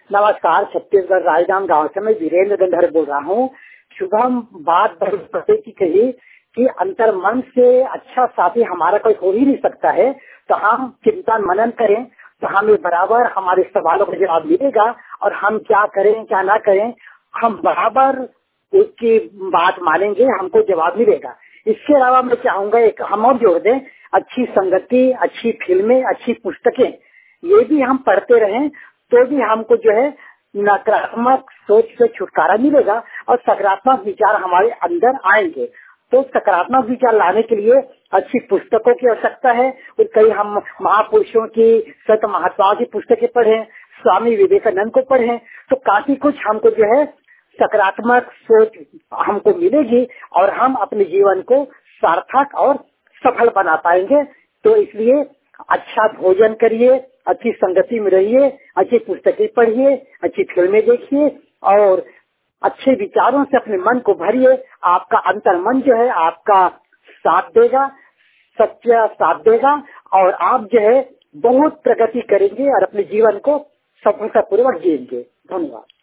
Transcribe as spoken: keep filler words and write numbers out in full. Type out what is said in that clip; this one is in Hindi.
नमस्कार, छत्तीसगढ़ राजनांदगांव गांव से मैं वीरेंद्र गंधर बोल रहा हूँ। शुभम बात बड़ी की कही कि अंतर मन से अच्छा साथी हमारा कोई हो ही नहीं सकता है। तो हम चिंतन मनन करें तो हमें बराबर हमारे सवालों का जवाब मिलेगा, और हम क्या करें क्या ना करें हम बराबर उसकी बात मानेंगे, हमको जवाब मिलेगा। इसके अलावा मैं चाहूंगा एक हम और जोड़ दें, अच्छी संगति, अच्छी फिल्में, अच्छी पुस्तकें, ये भी हम पढ़ते रहें तो भी हमको जो है नकारात्मक सोच से छुटकारा मिलेगा और सकारात्मक विचार हमारे अंदर आएंगे। तो सकारात्मक विचार लाने के लिए अच्छी पुस्तकों की आवश्यकता है। और कई हम महापुरुषों की, संत महात्माओं की पुस्तकें पढ़ें, स्वामी विवेकानंद को पढ़ें, तो काफी कुछ हमको जो है सकारात्मक सोच हमको मिलेगी और हम अपने जीवन को सार्थक और सफल बना पाएंगे। तो इसलिए अच्छा भोजन करिए, अच्छी संगति में रहिए, अच्छी पुस्तकें पढ़िए, अच्छी फिल्में देखिए और अच्छे विचारों से अपने मन को भरिए। आपका अंतर मन जो है आपका साथ देगा, सच्चा साथ देगा और आप जो है बहुत प्रगति करेंगे और अपने जीवन को सफलतापूर्वक जिएंगे। धन्यवाद।